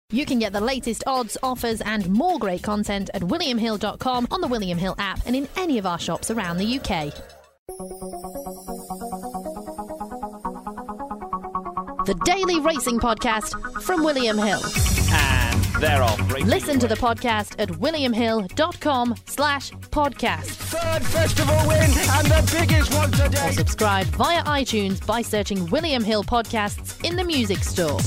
You can get the latest odds, offers and more great content at williamhill.com, on the William Hill app and in any of our shops around the UK. The Daily Racing Podcast from William Hill. And they're off. Listen to the podcast at williamhill.com/podcast. Third festival win and the biggest one today. Or subscribe via iTunes by searching William Hill Podcasts in the music store.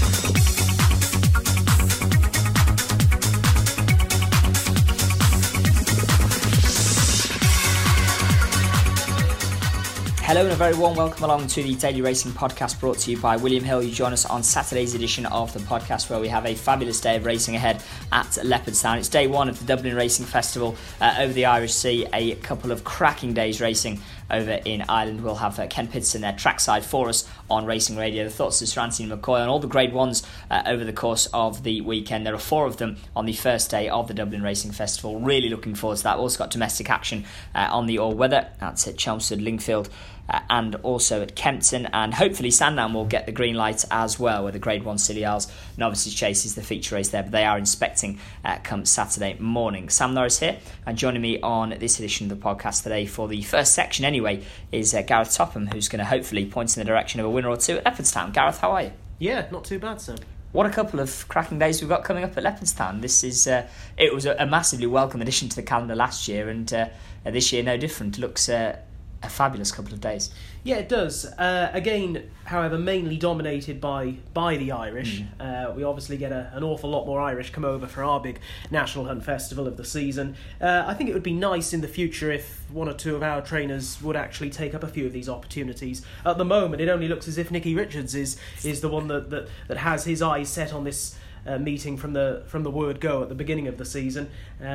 Hello and a very warm welcome along to the Daily Racing Podcast brought to you by William Hill. You join us on Saturday's edition of the podcast where we have a fabulous day of racing ahead at Leopardstown. It's day one of the Dublin Racing Festival over the Irish Sea. A couple of cracking days racing over in Ireland. We'll have Ken Pitterson there trackside for us on Racing Radio. The thoughts of Sir Anthony McCoy on all the Grade 1s over the course of the weekend. There are 4 of them on the first day of the Dublin Racing Festival. Really looking forward to that. We've also got domestic action on the all-weather. That's at Chelmsford, Lingfield, and also at Kempton, and hopefully Sandown will get the green light as well, where the Grade 1 Scilly Isles Novices Chase is the feature race there, but they are inspecting come Saturday morning. Sam Norris here, and joining me on this edition of the podcast today for the first section anyway is Gareth Topham, who's going to hopefully point in the direction of a winner or two at Leopardstown. Gareth, how are you? Yeah, not too bad, sir. What a couple of cracking days we've got coming up at Leopardstown. This is it was a massively welcome addition to the calendar last year, and this year no different. Looks a fabulous couple of days. Yeah, it does. Again, however, mainly dominated by the Irish. We obviously get an awful lot more Irish come over for our big National Hunt Festival of the season. I think it would be nice in the future if one or two of our trainers would actually take up a few of these opportunities. At the moment, it only looks as if Nicky Richards is the one that has his eyes set on this meeting from the word go at the beginning of the season,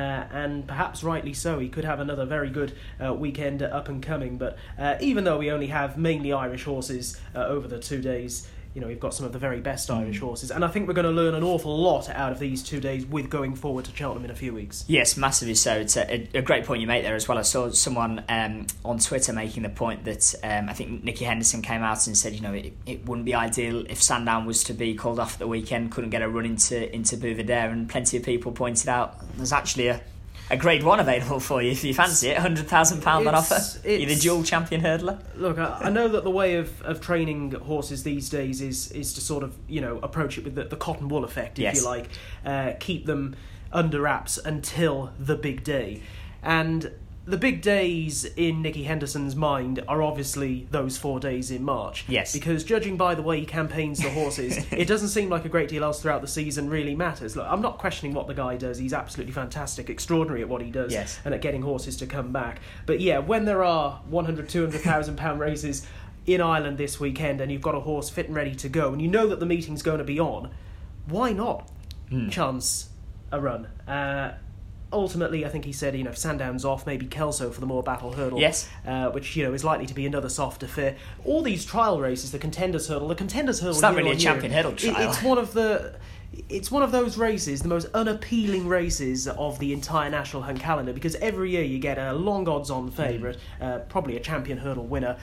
and perhaps rightly so. He could have another very good weekend up and coming, but even though we only have mainly Irish horses over the 2 days, you know, we've got some of the very best Irish horses, and I think we're going to learn an awful lot out of these 2 days with going forward to Cheltenham in a few weeks. Yes, massively so. It's a great point you make there as well. I saw someone on Twitter making the point that I think Nicky Henderson came out and said, you know, it wouldn't be ideal if Sandown was to be called off at the weekend, couldn't get a run into Bouvardere, and plenty of people pointed out there's actually a Grade 1 available for you if you fancy it. £100,000 on offer. You're the dual champion hurdler. Look, I know that the way of training horses these days is to sort of, you know, approach it with the cotton wool effect, if you like. Keep them under wraps until the big day. And the big days in Nicky Henderson's mind are obviously those 4 days in March. Yes. Because judging by the way he campaigns the horses, it doesn't seem like a great deal else throughout the season really matters. Look, I'm not questioning what the guy does. He's absolutely fantastic, extraordinary at what he does, yes, and at getting horses to come back. But yeah, when there are £100,000-200,000 races in Ireland this weekend and you've got a horse fit and ready to go and you know that the meeting's going to be on, why not chance a run? Ultimately, I think he said, you know, if Sandown's off, maybe Kelso for the more battle hurdle, yes, which, you know, is likely to be another soft affair. All these trial races, the Contenders Hurdle, it's not really a champion hurdle trial. It's one of those races, the most unappealing races of the entire National Hunt calendar, because every year you get a long odds-on favourite, probably a champion hurdle winner,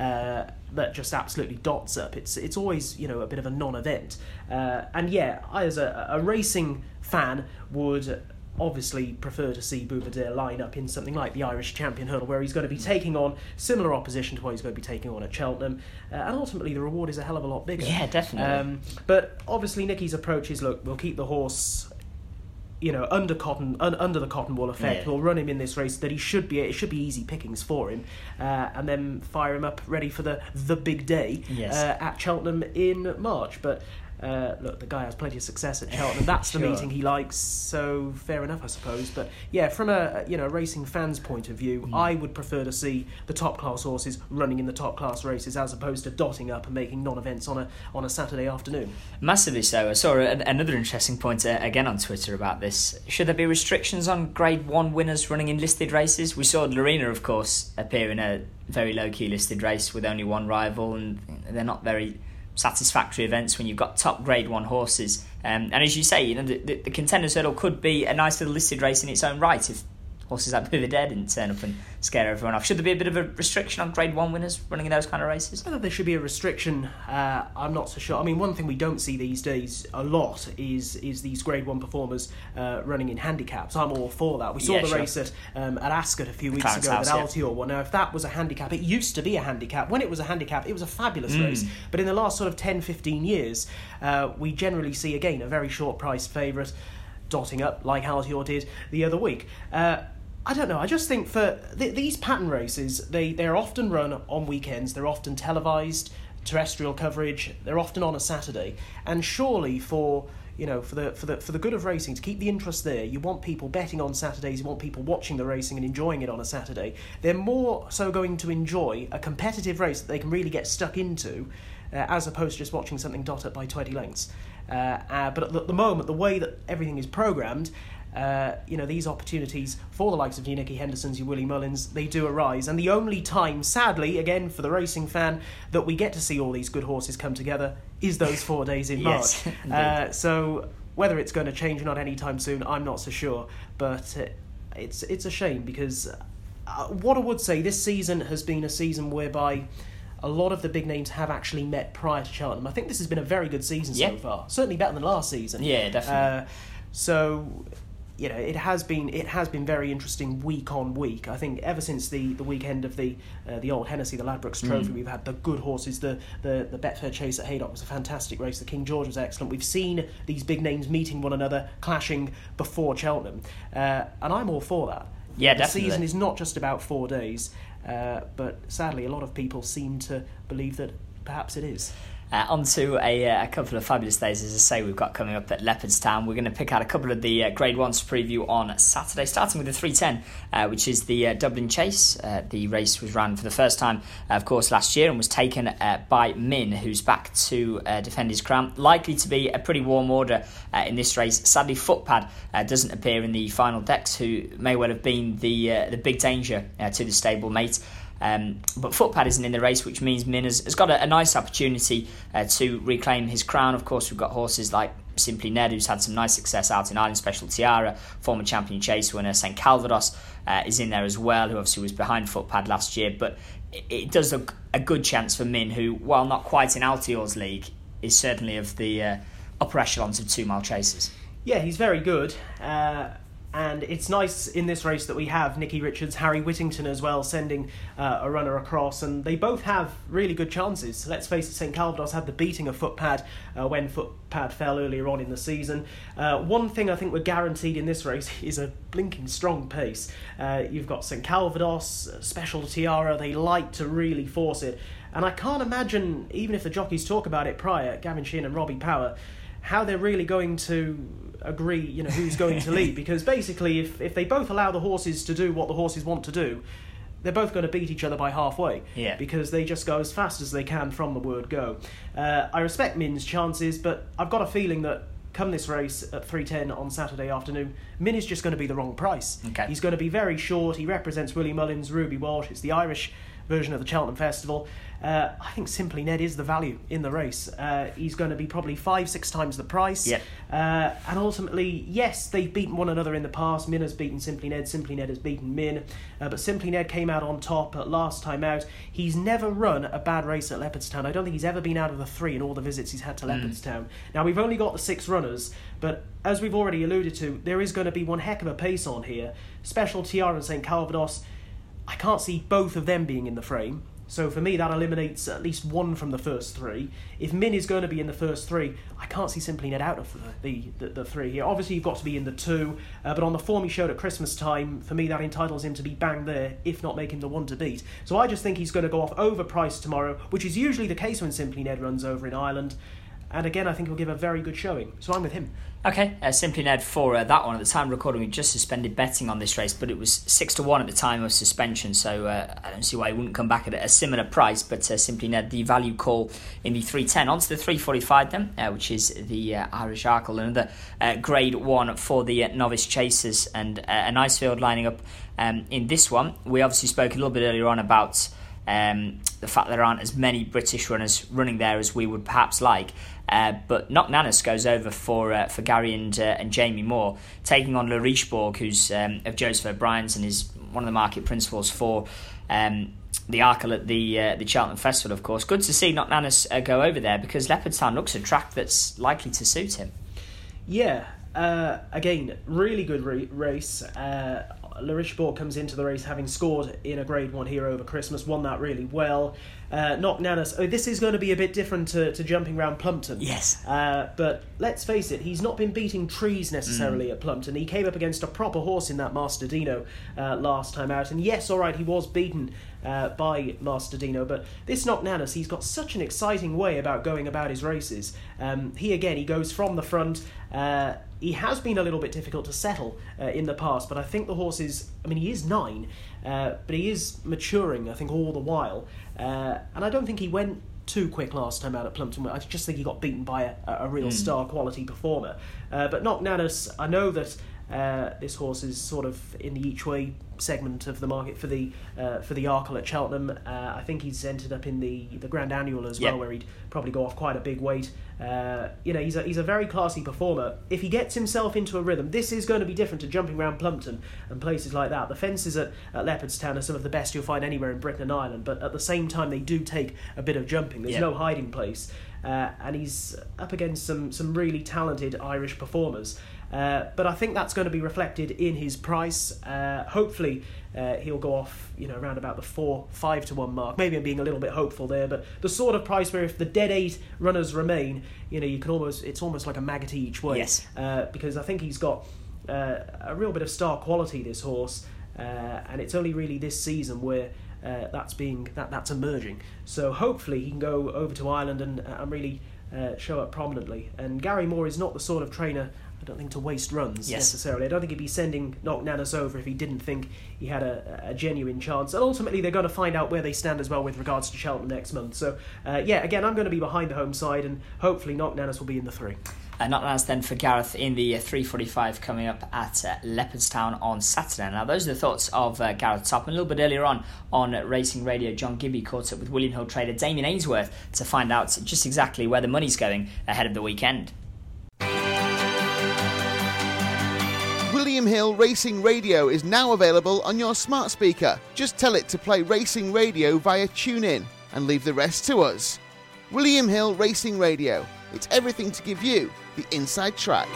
that just absolutely dots up. It's always, you know, a bit of a non-event. And yeah, I as a racing fan would obviously prefer to see Bouvardere line up in something like the Irish Champion Hurdle, where he's going to be taking on similar opposition to what he's going to be taking on at Cheltenham, and ultimately the reward is a hell of a lot bigger. Yeah, definitely. But obviously Nicky's approach is, look, we'll keep the horse, you know, under the cotton wool effect. Yeah. We'll run him in this race that it should be easy pickings for him, and then fire him up ready for the big day at Cheltenham in March. But look, the guy has plenty of success at Cheltenham. That's the meeting he likes, so fair enough, I suppose. But yeah, from a racing fan's point of view, I would prefer to see the top class horses running in the top class races as opposed to dotting up and making non-events on a Saturday afternoon. Massively so. I saw another interesting point again on Twitter about this. Should there be restrictions on Grade 1 winners running in listed races? We saw Lorena, of course, appear in a very low-key listed race with only one rival, and they're not very satisfactory events when you've got top Grade 1 horses. And as you say, you know, the Contenders Hurdle could be a nice little listed race in its own right if horses like Buvardere didn't turn up and scare everyone off. Should there be a bit of a restriction on Grade 1 winners running in those kind of races? Whether there should be a restriction, I'm not so sure. I mean, one thing we don't see these days a lot is these Grade 1 performers running in handicaps. I'm all for that. We saw the race at Ascot a few weeks ago that Altior won. Now, if that was a handicap, it used to be a handicap. When it was a handicap, it was a fabulous race. But in the last sort of 10-15 years, we generally see, again, a very short-priced favourite dotting up like Altior did the other week. I don't know. I just think for these pattern races, they're often run on weekends. They're often televised, terrestrial coverage. They're often on a Saturday. And surely for the good of racing, to keep the interest there, you want people betting on Saturdays. You want people watching the racing and enjoying it on a Saturday. They're more so going to enjoy a competitive race that they can really get stuck into, as opposed to just watching something dot up by 20 lengths. But at the moment, the way that everything is programmed, these opportunities for the likes of your Nicky Hendersons, your Willie Mullins, they do arise. And the only time, sadly, again, for the racing fan, that we get to see all these good horses come together is those 4 days in March. So whether it's going to change or not anytime soon, I'm not so sure. But it's a shame, because what I would say, this season has been a season whereby a lot of the big names have actually met prior to Cheltenham. I think this has been a very good season so far. Certainly better than last season. Yeah, definitely. It has been very interesting week on week. I think ever since the weekend of the old Hennessy, the Ladbrokes Trophy, we've had the good horses. The Betfair Chase at Haydock was a fantastic race. The King George was excellent. We've seen these big names meeting one another, clashing before Cheltenham, and I'm all for that. Yeah, the definitely. season is not just about 4 days, but sadly, a lot of people seem to believe that perhaps it is. On to a couple of fabulous days, as I say, we've got coming up at Leopardstown. We're going to pick out a couple of the Grade 1s to preview on Saturday, starting with the 310, which is the Dublin Chase. The race was run for the first time, of course, last year, and was taken by Min, who's back to defend his crown. Likely to be a pretty warm order in this race. Sadly, Footpad doesn't appear in the final decks, who may well have been the big danger to the stablemate. But Footpad isn't in the race, which means Min has got a nice opportunity to reclaim his crown. Of course, we've got horses like Simply Ned, who's had some nice success out in Ireland. Special Tiara, former champion chase winner. St Calvados is in there as well, who obviously was behind Footpad last year. But it does look a good chance for Min, who, while not quite in Altior's league, is certainly of the upper echelons of 2 mile chasers. Yeah, he's very good. And it's nice in this race that we have Nicky Richards, Harry Whittington as well, sending a runner across, and they both have really good chances. Let's face it, St Calvados had the beating of Footpad when Footpad fell earlier on in the season. One thing I think we're guaranteed in this race is a blinking strong pace. You've got St Calvados, Special Tiara, they like to really force it. And I can't imagine, even if the jockeys talk about it prior, Gavin Sheehan and Robbie Power, how they're really going to agree, who's going to lead. Because basically, if they both allow the horses to do what the horses want to do, they're both going to beat each other by halfway. Yeah. Because they just go as fast as they can from the word go. I respect Min's chances, but I've got a feeling that come this race at 3:10 on Saturday afternoon, Min is just going to be the wrong price. Okay. He's going to be very short. He represents Willie Mullins, Ruby Walsh. It's the Irish version of the Cheltenham Festival. I think Simply Ned is the value in the race. He's going to be probably 5-6 times the price. Yep. And ultimately, yes, they've beaten one another in the past. Min has beaten Simply Ned has beaten Min. But Simply Ned came out on top last time out. He's never run a bad race at Leopardstown. I don't think he's ever been out of the 3 in all the visits he's had to Leopardstown. Now, we've only got the 6 runners, but as we've already alluded to, there is going to be one heck of a pace on here. Special Tiara and St Calvados, I can't see both of them being in the frame. So for me, that eliminates at least one from the first 3. If Min is going to be in the first 3, I can't see Simply Ned out of the 3 here. Obviously, you've got to be in the 2, but on the form he showed at Christmas time, for me, that entitles him to be bang there, if not make him the one to beat. So I just think he's going to go off overpriced tomorrow, which is usually the case when Simply Ned runs over in Ireland. And again, I think he'll give a very good showing. So I'm with him. Okay, Simply Ned for that one. At the time of recording, we just suspended betting on this race, but it was 6-1 at the time of suspension, so I don't see why he wouldn't come back at a similar price. But Simply Ned, the value call in the 310. On to the 345 then, which is the Irish Arkle, another Grade 1 for the novice chasers, and a nice field lining up in this one. We obviously spoke a little bit earlier on about the fact that there aren't as many British runners running there as we would perhaps like. But Knocknanas goes over for Gary and Jamie Moore, taking on Le Richebourg, who's of Joseph O'Brien's and is one of the market principals for the Arkle at the Cheltenham Festival, of course. Good to see Knocknanas go over there, because Leopardstown looks a track that's likely to suit him. Yeah, again, really good race. Le Richebourg comes into the race having scored in a Grade 1 here over Christmas, won that really well. Knocknanas, this is going to be a bit different to jumping round Plumpton. Yes. But let's face it, he's not been beating trees necessarily at Plumpton. He came up against a proper horse in that Master Dino last time out. And yes, all right, he was beaten by Master Dino, but this Knocknanas, he's got such an exciting way about going about his races. He goes from the front. He has been a little bit difficult to settle in the past, but I think the horse is, he is 9, but he is maturing, I think, all the while. And I don't think he went too quick last time out at Plumpton. I just think he got beaten by a real star quality performer. But Knocknanas, I know that this horse is sort of in the each way segment of the market for the Arkle at Cheltenham. I think he's ended up in the Grand Annual as well, where he'd probably go off quite a big weight. He's a very classy performer. If he gets himself into a rhythm, this is going to be different to jumping around Plumpton and places like that. The fences at Leopardstown are some of the best you'll find anywhere in Britain and Ireland, but at the same time they do take a bit of jumping. There's no hiding place. And he's up against some really talented Irish performers. But I think that's going to be reflected in his price. Hopefully he'll go off, around about the 4-5 to 1 mark. Maybe I'm being a little bit hopeful there, but the sort of price where if the dead 8 runners remain, you can it's almost like a maggot each way. Yes. Because I think he's got a real bit of star quality, this horse, and it's only really this season where that's emerging. So hopefully he can go over to Ireland and really show up prominently. And Gary Moore is not the sort of trainer, I don't think, to waste runs necessarily. I don't think he'd be sending Knocknanas over if he didn't think he had a genuine chance. And ultimately they're going to find out where they stand as well with regards to Cheltenham next month. So again, I'm going to be behind the home side, and hopefully Knocknanas will be in the 3. Knocknanas then for Gareth in the 3:45 coming up at Leopardstown on Saturday. Now those are the thoughts of Gareth Topham. A little bit earlier on Racing Radio, John Gibby caught up with William Hill trader Damien Ainsworth to find out just exactly where the money's going ahead of the weekend. William Hill Racing Radio is now available on your smart speaker. Just tell it to play Racing Radio via TuneIn and leave the rest to us. William Hill Racing Radio. It's everything to give you the inside track.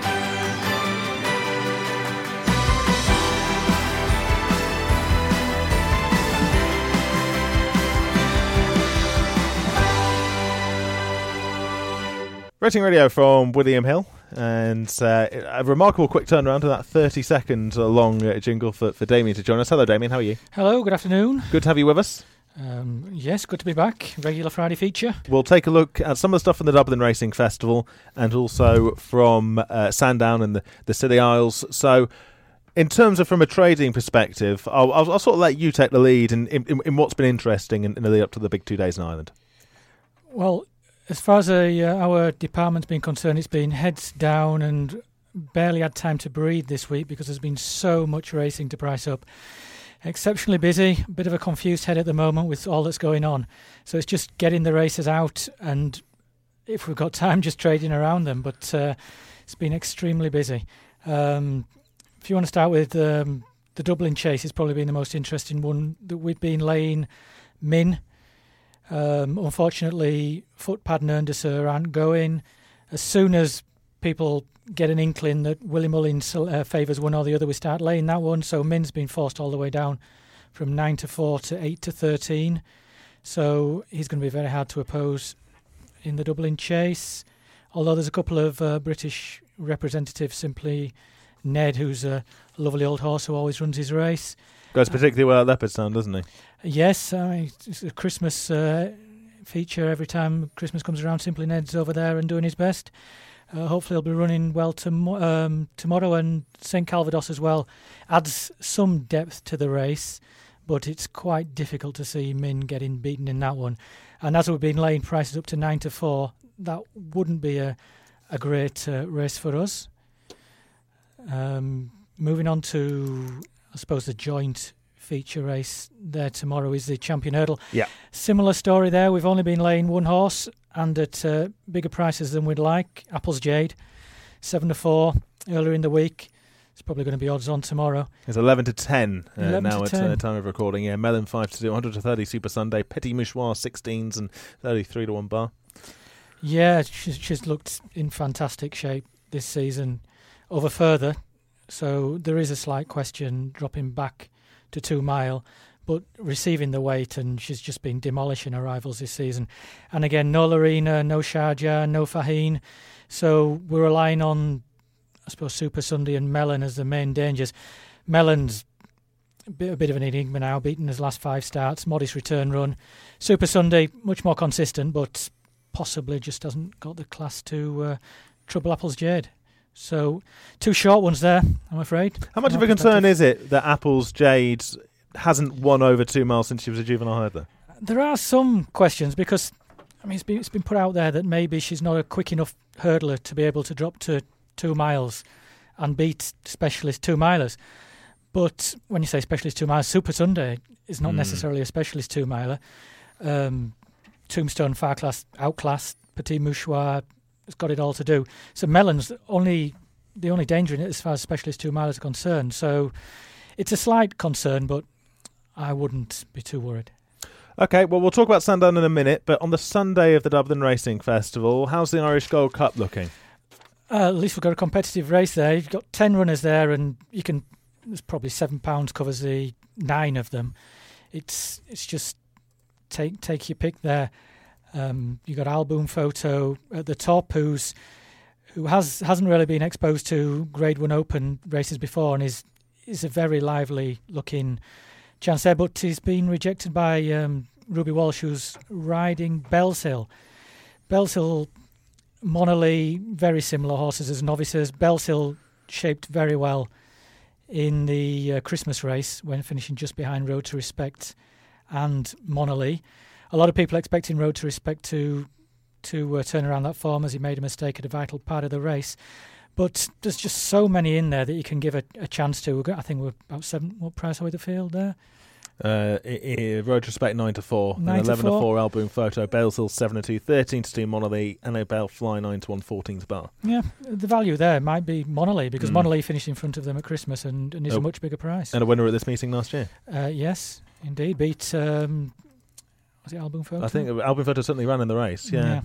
Racing Radio from William Hill, and a remarkable quick turnaround to that 30-second long jingle for Damien to join us. Hello, Damien. How are you? Hello. Good afternoon. Good to have you with us. Yes, good to be back. Regular Friday feature. We'll take a look at some of the stuff from the Dublin Racing Festival and also from Sandown and the Scilly Isles. So, in terms of from a trading perspective, I'll sort of let you take the lead in what's been interesting in the lead up to the big 2 days in Ireland. Well, as far as our department's been concerned, it's been heads down and barely had time to breathe this week because there's been so much racing to price up. Exceptionally busy, a bit of a confused head at the moment with all that's going on. So it's just getting the races out and, if we've got time, just trading around them. But it's been extremely busy. If you want to start with the Dublin Chase, it's probably been the most interesting one that we've been laying min. Unfortunately, Footpad and Erndeser aren't going. As soon as people get an inkling that Willie Mullins favours one or the other, we start laying that one. So Min's been forced all the way down from 9-4 to 8-13. So he's going to be very hard to oppose in the Dublin Chase. Although there's a couple of British representatives, simply Ned, who's a lovely old horse who always runs his race. Goes particularly well at Leopardstown, doesn't he? Yes, it's a Christmas feature. Every time Christmas comes around, Simply Ned's over there and doing his best. Hopefully he'll be running well tomorrow, and St Calvados as well adds some depth to the race, but it's quite difficult to see Min getting beaten in that one. And as we've been laying prices up to 9-4, that wouldn't be a great race for us. Moving on to, I suppose, the joint feature race there tomorrow is the Champion Hurdle. Yeah. Similar story there. We've only been laying one horse and at bigger prices than we'd like. Apple's Jade, 7-4 earlier in the week. It's probably going to be odds on tomorrow. It's 11-10 now at 10. Time of recording. Yeah, Melon 5-2, 100-30 Super Sunday. Petit Mouchoir 16s and 33-1 bar. Yeah, she's looked in fantastic shape this season over further. So there is a slight question dropping back to 2 mile, but receiving the weight, and she's just been demolishing her rivals this season. And again, no Lorena, no Sharjah, no Fahine. So we're relying on, I suppose, Super Sunday and Melon as the main dangers. Melon's a bit of an enigma now, beaten his last 5 starts, modest return run. Super Sunday, much more consistent, but possibly just hasn't got the class to trouble Apple's Jade. So 2 short ones there, I'm afraid. How much of a concern is it that Apple's Jade hasn't won over 2 miles since she was a juvenile hurdler? There are some questions because, I mean, it's been put out there that maybe she's not a quick enough hurdler to be able to drop to 2 miles and beat specialist 2-milers. But when you say specialist 2 miles, Super Sunday is not necessarily a specialist 2-miler. Tombstone outclassed, Petit Mouchoir has got it all to do. So Melon's the only danger in it as far as specialist 2-milers are concerned. So it's a slight concern, but I wouldn't be too worried. Okay, well, we'll talk about Sandown in a minute, but on the Sunday of the Dublin Racing Festival, how's the Irish Gold Cup looking? At least we've got a competitive race there. You've got 10 runners there, and there's probably £7 covers the 9 of them. It's just take your pick there. You got Album Photo at the top, who hasn't really been exposed to Grade 1 Open races before, and is a very lively looking chance there. But he's been rejected by Ruby Walsh, who's riding Bellshill. Bellshill, Monolly, very similar horses as novices. Bellshill shaped very well in the Christmas race when finishing just behind Road to Respect and Monolly. A lot of people expecting Road to Respect to turn around that form, as he made a mistake at a vital part of the race. But there's just so many in there that you can give a chance to. I think we're about 7. What price are we the field there? Road to Respect 9-4, 11-4 Album Photo, Bellshill 7-2, 13-2 Monolly, Annabelle Fly 9-1, 14 bar. Yeah, the value there might be Monolly, because Monolly finished in front of them at Christmas and is a much bigger price. And a winner at this meeting last year. Yes, indeed. Beat, was it Album Photo? I think Album Photo certainly ran in the race, yeah.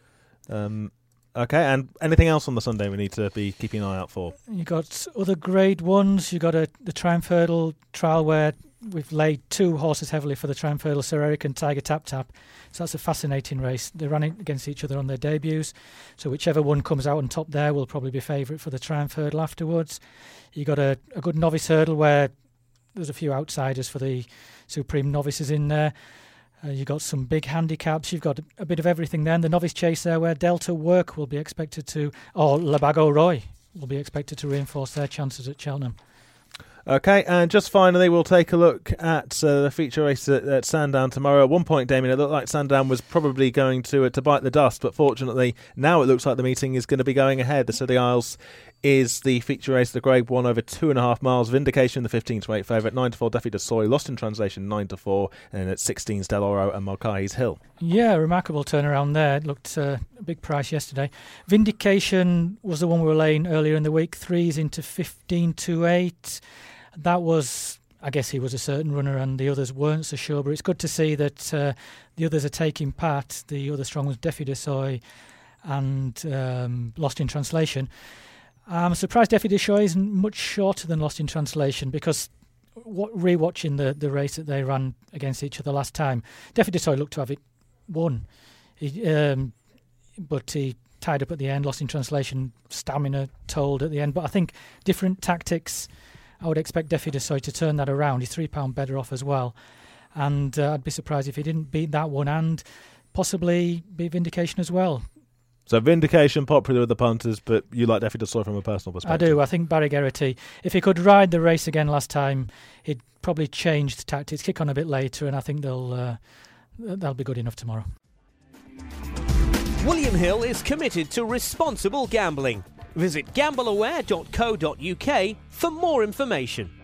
Okay, and anything else on the Sunday we need to be keeping an eye out for? You got other Grade 1s. You got the Triumph Hurdle trial where we've laid 2 horses heavily for the Triumph Hurdle, Sir Eric and Tiger Tap Tap. So that's a fascinating race. They're running against each other on their debuts. So whichever one comes out on top there will probably be favourite for the Triumph Hurdle afterwards. You got a good novice hurdle where there's a few outsiders for the Supreme Novices in there. You've got some big handicaps. You've got a bit of everything there. And the novice chase there where Delta Work will be expected to, or Labago Roy will be expected to reinforce their chances at Cheltenham. Okay, and just finally, we'll take a look at the feature race at Sandown tomorrow. At one point, Damien, it looked like Sandown was probably going to bite the dust, but fortunately, now it looks like the meeting is going to be going ahead. The City Isles is the feature race, the Grade 1 over 2.5 miles. Vindication, the 15-8 favourite, 9-4 Duffy de Soy, Lost in Translation, 9-4, and at 16's Del Oro and Mulcahy's Hill. Yeah, remarkable turnaround there. It looked a big price yesterday. Vindication was the one we were laying earlier in the week, 3s into 15-8. That was, I guess he was a certain runner and the others weren't so sure, but it's good to see that the others are taking part. The other strong ones, Duffy de Soy and Lost in Translation. I'm surprised Duffy de Soy isn't much shorter than Lost in Translation, because rewatching the race that they ran against each other last time, Duffy de Soy looked to have it won. But he tied up at the end. Lost in Translation, stamina told at the end. But I think different tactics. I would expect Duffy de Soy to turn that around. He's £3 better off as well. And I'd be surprised if he didn't beat that one and possibly beat Vindication as well. So Vindication popular with the punters, but you like Duffy de Soy from a personal perspective? I do. I think Barry Geraghty, if he could ride the race again last time, he'd probably change the tactics, kick on a bit later, and I think that'll be good enough tomorrow. William Hill is committed to responsible gambling. Visit gambleaware.co.uk for more information.